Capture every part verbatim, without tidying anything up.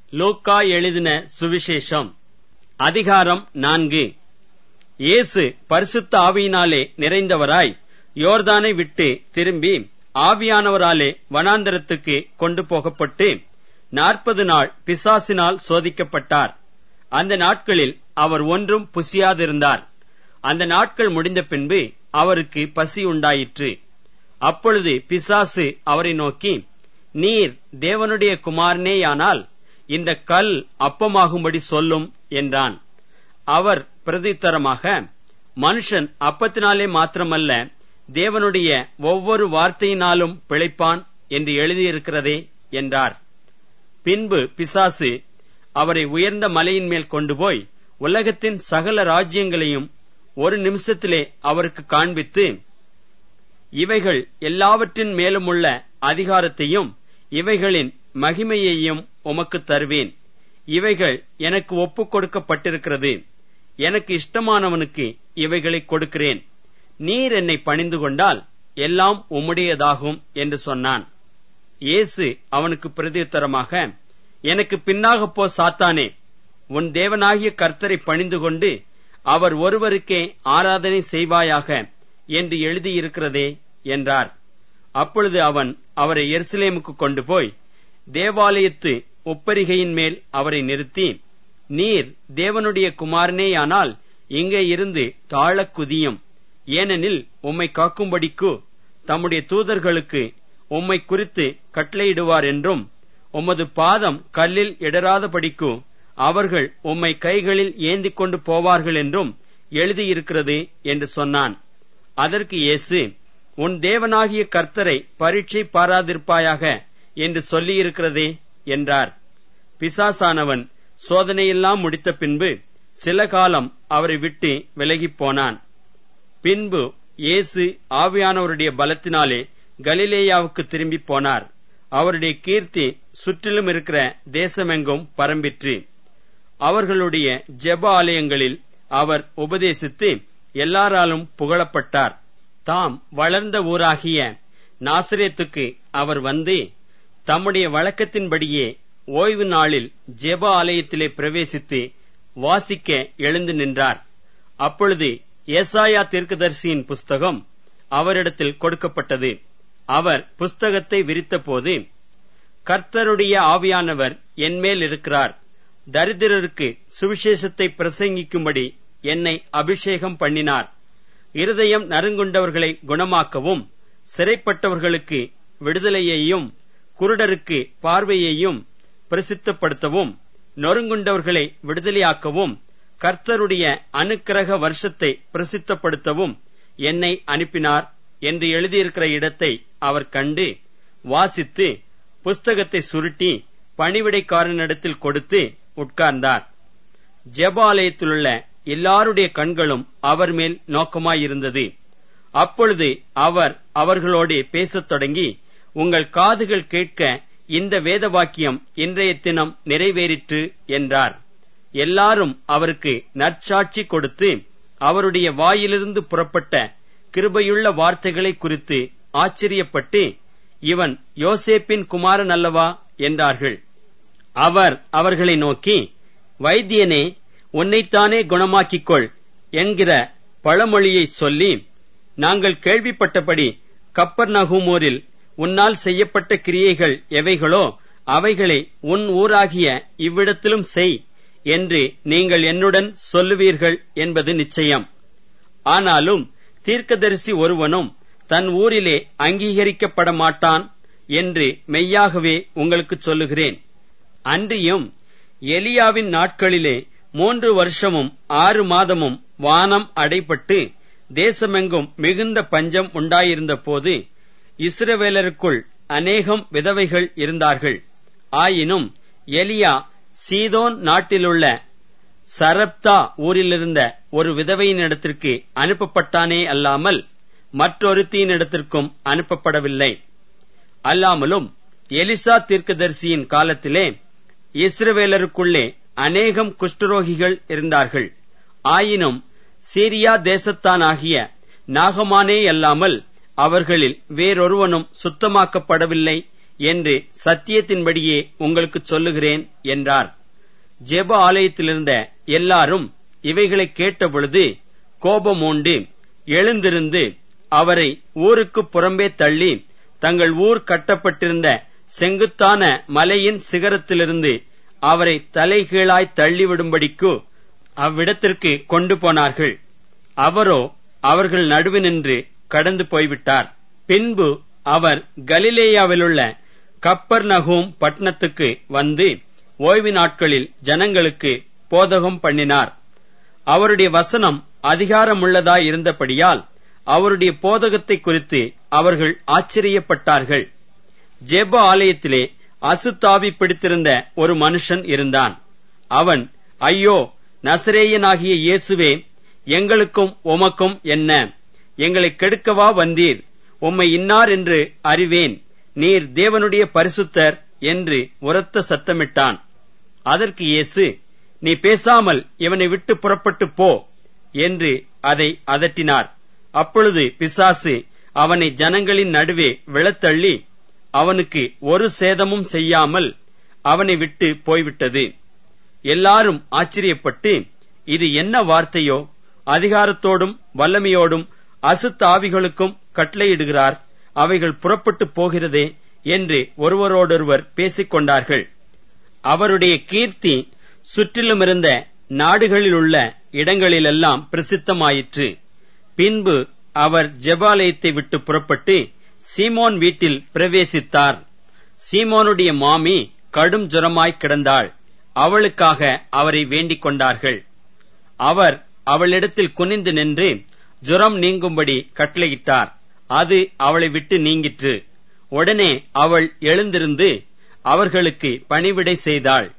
லூக்கா எழுதின சுவிசேஷம் அதிகாரம் நான்கு. இயேசு பரிசுத்த ஆவியினாலே நிறைந்தவராய் யோர்தானை விட்டு திரும்பி ஆவியானவராலே வனாந்தரத்துக்கு கொண்டு போகப்பட்டு நாற்பது நாள் பிசாசினால் சோதிக்கப்பட்டார். அந்த நாட்களில் அவர் ஒன்றும் புசியாதிருந்தார். அந்த நாட்கள் முடிந்த பின்பு அவருக்கு பசி உண்டாயிற்று. அப்பொழுது பிசாசு அவரை நோக்கி, நீர் தேவனுடைய குமாரனேயானால் இந்த கல் அப்பமாகும்படி சொல்லும் என்றான். அவர் பிரதித்தரமாக, மனுஷன் அப்பத்தினாலே மாத்திரமல்ல, தேவனுடைய ஒவ்வொரு வார்த்தையினாலும் பிழைப்பான் என்று எழுதியிருக்கிறதே என்றார். பின்பு பிசாசு அவரை உயர்ந்த மலையின் மேல் கொண்டு போய் உலகத்தின் சகல ராஜ்யங்களையும் ஒரு நிமிஷத்திலே அவருக்கு காண்பித்து, இவைகள் எல்லாவற்றின் மேலுமுள்ள அதிகாரத்தையும் இவைகளின் மகிமையையும் உமக்கு தருவேன். இவைகள் எனக்கு ஒப்புக் கொடுக்கப்பட்டிருக்கிறது. எனக்கு இஷ்டமானவனுக்கு இவைகளை கொடுக்கிறேன். நீர் என்னை பணிந்து கொண்டால் எல்லாம் உம்முடையதாகும் என்று சொன்னான். இயேசு அவனுக்கு பிரதியுத்தரமாக, எனக்கு பின்னாகப் போ சாத்தானே, உன் தேவனாகிய கர்த்தரை பணிந்து கொண்டு அவர் ஒருவருக்கே ஆராதனை செய்வாயாக என்று எழுதியிருக்கிறதே என்றார். அப்பொழுது அவன் அவரை எருசலேமுக்கு கொண்டு போய் தேவாலயத்து உப்பரிகையின் மேல் அவரை நிறுத்தி, நீர் தேவனுடைய குமாரனேயானால் இங்கே இருந்து தாழக் குதியும். ஏனெனில் உம்மை காக்கும்படிக்கு தம்முடைய தூதர்களுக்கு உம்மை குறித்து கட்டளையிடுவார் என்றும், உமது பாதம் கல்லில் இடராதபடிக்கு அவர்கள் உம்மை கைகளில் ஏந்திக் கொண்டு போவார்கள் என்றும் எழுதியிருக்கிறது என்று சொன்னான். அதற்கு இயேசு, உன் தேவனாகிய கர்த்தரை பரீட்சை பாராதிருப்பாயாக என்று சொல்லியிருக்கிறதே என்றார். பிசாசானவன் சோதனையெல்லாம் முடித்த பின்பு சில காலம் அவரை விட்டு விலகிப் போனான். பின்பு இயேசு ஆவியானவருடைய பலத்தினாலே கலிலேயாவுக்கு திரும்பி போனார். அவருடைய கீர்த்தி சுற்றிலும் இருக்கிற தேசமெங்கும் பரம்பிற்று. அவர்களுடைய ஜெப ஆலயங்களில் அவர் உபதேசித்து எல்லாராலும் புகழப்பட்டார். தாம் வளர்ந்த ஊராகிய நாசரேத்துக்கு அவர் வந்து தம்முடைய வழக்கத்தின்படியே ஓய்வு நாளில் ஜெப ஆலயத்திலே பிரவேசித்து வாசிக்க எழுந்து நின்றார். அப்பொழுது ஏசாயா தீர்க்கதரிசியின் புஸ்தகம் அவரிடத்தில் கொடுக்கப்பட்டது. அவர் புஸ்தகத்தை விரித்தபோது, கர்த்தருடைய ஆவியானவர் என்மேல் இருக்கிறார், தரித்திரருக்கு சுவிசேஷத்தை பிரசங்கிக்கும்படி என்னை அபிஷேகம் பண்ணினார். இருதயம் நறுங்குண்டவர்களை குணமாக்கவும், சிறைப்பட்டவர்களுக்கு விடுதலையையும், குருடருக்கு பார்வையையும் பிரசித்தப்படுத்தவும், நொறுங்குண்டவர்களை விடுதலையாக்கவும், கர்த்தருடைய அனுக்கிரக வருஷத்தை பிரசித்தப்படுத்தவும் என்னை அனுப்பினார் என்று எழுதியிருக்கிற இடத்தை அவர் கண்டு வாசித்து புஸ்தகத்தை சுருட்டி பணிவிடைக்காரனிடத்தில் கொடுத்து உட்கார்ந்தார். ஜெபாலயத்திலுள்ள எல்லாருடைய கண்களும் அவர் மேல் நோக்கமாயிருந்தது. அப்பொழுது அவர் அவர்களோடு பேசத் தொடங்கி, உங்கள் காதுகள் கேட்க இந்த வேத வாக்கியம் இன்றைய தினம் நிறைவேறிற்று என்றார். எல்லாரும் அவருக்கு நற்சாட்சி கொடுத்து அவருடைய வாயிலிருந்து புறப்பட்ட கிருபையுள்ள வார்த்தைகளை குறித்து ஆச்சரியப்பட்டு, இவன் யோசேப்பின் குமாரன் அல்லவா என்றார்கள். அவர் அவர்களை நோக்கி, வைத்தியனே, உன்னைத்தானே குணமாக்கிக்கொள் என்கிற பழமொழியை சொல்லி, நாங்கள் கேள்விப்பட்டபடி கப்பர்நகூமோரில் உன்னால் செய்யப்பட்ட கிரியைகள் எவைகளோ அவைகளை உன் ஊராகிய இவ்விடத்திலும் செய் என்று நீங்கள் என்னுடன் சொல்லுவீர்கள் என்பது நிச்சயம். ஆனாலும் தீர்க்கதரிசி ஒருவனும் தன் ஊரிலே அங்கீகரிக்கப்பட மாட்டான் என்று மெய்யாகவே உங்களுக்கு சொல்லுகிறேன். அன்றியும் எலியாவின் நாட்களிலே மூன்று வருஷமும் ஆறு மாதமும் வானம் அடைபட்டு தேசமெங்கும் மிகுந்த பஞ்சம் உண்டாயிருந்த போது இஸ்ரவேலருக்குள் அநேகம் விதவைகள் இருந்தார்கள். ஆயினும் எலியா சீதோன் நாட்டிலுள்ள சரப்தா ஊரிலிருந்த ஒரு விதவையினிடத்திற்கு அனுப்பப்பட்டானே அல்லாமல் மற்றொருத்தியினிடத்திற்கும் அனுப்பப்படவில்லை. அல்லாமலும் எலிசா தீர்க்கதரிசியின் காலத்திலே இஸ்ரவேலருக்குள்ளே அநேகம் குஷ்டரோகிகள் இருந்தார்கள். ஆயினும் சீரியா தேசத்தானாகிய நாகமானே அல்லாமல் அவர்களில் வேறொருவனும் சுத்தமாக்கப்படவில்லை என்று சத்தியத்தின்படியே உங்களுக்கு சொல்லுகிறேன் என்றார். ஜெப ஆலயத்திலிருந்த எல்லாரும் இவைகளை கேட்டபொழுது கோபமூண்டு எழுந்திருந்து அவரை ஊருக்கு புறம்பே தள்ளி தங்கள் ஊர் கட்டப்பட்டிருந்த செங்குத்தான மலையின் சிகரத்திலிருந்து அவரை தலைகீழாய் தள்ளிவிடும்படிக்கு அவ்விடத்திற்கு கொண்டு போனார்கள். அவரோ அவர்கள் நடுவு நின்று கடந்து போய்விட்டார். பின்பு அவர் கலிலேயாவிலுள்ள கப்பர்நகூம் பட்டணத்துக்கு வந்து ஓய்வு நாட்களில் ஜனங்களுக்கு போதகம் பண்ணினார். அவருடைய வசனம் அதிகாரமுள்ளதாய் இருந்தபடியால் அவருடைய போதகத்தை குறித்து அவர்கள் ஆச்சரியப்பட்டார்கள். ஜெப ஆலயத்திலே அசுத்தாவி பிடித்திருந்த ஒரு மனுஷன் இருந்தான். அவன், ஐயோ, நசரேயனாகிய இயேசுவே, எங்களுக்கும் உமக்கும் என்ன? எங்களை கெடுக்கவா வந்தீர்? உம்மை இன்னார் என்று அறிவேன். நீர் தேவனுடைய பரிசுத்தர் என்று உரத்த சத்தமிட்டான். அதற்கு இயேசு, நீ பேசாமல் இவனை விட்டு புறப்பட்டு போ என்று அதை அதட்டினார். அப்பொழுது பிசாசு அவனை ஜனங்களின் நடுவே விழத்தள்ளி அவனுக்கு ஒரு சேதமும் செய்யாமல் அவனை விட்டு போய்விட்டது. எல்லாரும் ஆச்சரியப்பட்டு, இது என்ன வார்த்தையோ? அதிகாரத்தோடும் வல்லமையோடும் அசுத்த ஆவிகளுக்கும் கட்டளையிடுகிறார், அவைகள் புறப்பட்டு போகிறதே என்று ஒருவரோடொருவர் பேசிக் கொண்டார்கள். அவருடைய கீர்த்தி சுற்றிலுமிருந்த நாடுகளிலுள்ள இடங்களிலெல்லாம் பிரசித்தமாயிற்று. பின்பு அவர் ஜெபாலயத்தை விட்டு புறப்பட்டு சீமோன் வீட்டில் பிரவேசித்தார். சீமோனுடைய மாமி கடும் ஜுரமாய் கிடந்தாள். அவளுக்காக அவரை வேண்டிக் கொண்டார்கள். அவர் அவளிடத்தில் குனிந்து நின்று ஜுரம் நீங்கும்படி கட்டளையிட்டார். அது அவளை விட்டு நீங்கிற்று. உடனே அவள் எழுந்திருந்து அவர்களுக்கு பணிவிடை செய்தாள்.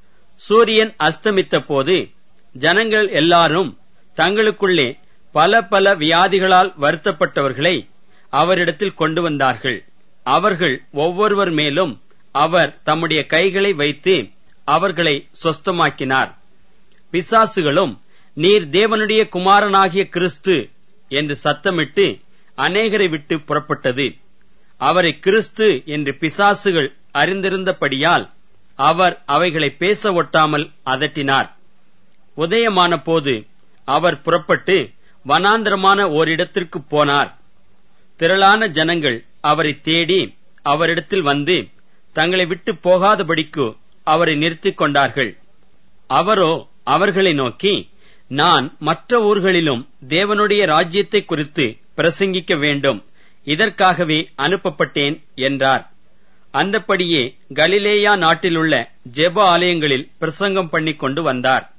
சூரியன் அஸ்தமித்த போது ஜனங்கள் எல்லாரும் தங்களுக்குள்ளே பல பல வியாதிகளால் வருத்தப்பட்டவர்களை அவரிடத்தில் கொண்டு வந்தார்கள். அவர்கள் ஒவ்வொருவர் மேலும் அவர் தம்முடைய கைகளை வைத்து அவர்களை சொஸ்தமாக்கினார். பிசாசுகளும், நீர் தேவனுடைய குமாரனாகிய கிறிஸ்து என்று சத்தமிட்டு அநேகரை விட்டு புறப்பட்டது. அவரை கிறிஸ்து என்று பிசாசுகள் அறிந்திருந்தபடியால் அவர் அவைகளை பேச ஒட்டாமல் அதட்டினார். உதயமான போது அவர் புறப்பட்டு வனாந்தரமான ஓரிடத்திற்கு போனார். திரளான ஜனங்கள் அவரை தேடி அவரிடத்தில் வந்து தங்களை விட்டு போகாதபடிக்கு அவரை நிறுத்திக் கொண்டார்கள். அவரோ அவர்களை நோக்கி, நான் மற்ற ஊர்களிலும் தேவனுடைய ராஜ்யத்தை குறித்து பிரசங்கிக்க வேண்டும், இதற்காகவே அனுப்பப்பட்டேன் என்றார். அந்தப்படியே கலிலேயா நாட்டிலுள்ள ஜெப ஆலயங்களில் பிரசங்கம் பண்ணிக் கொண்டு வந்தார்.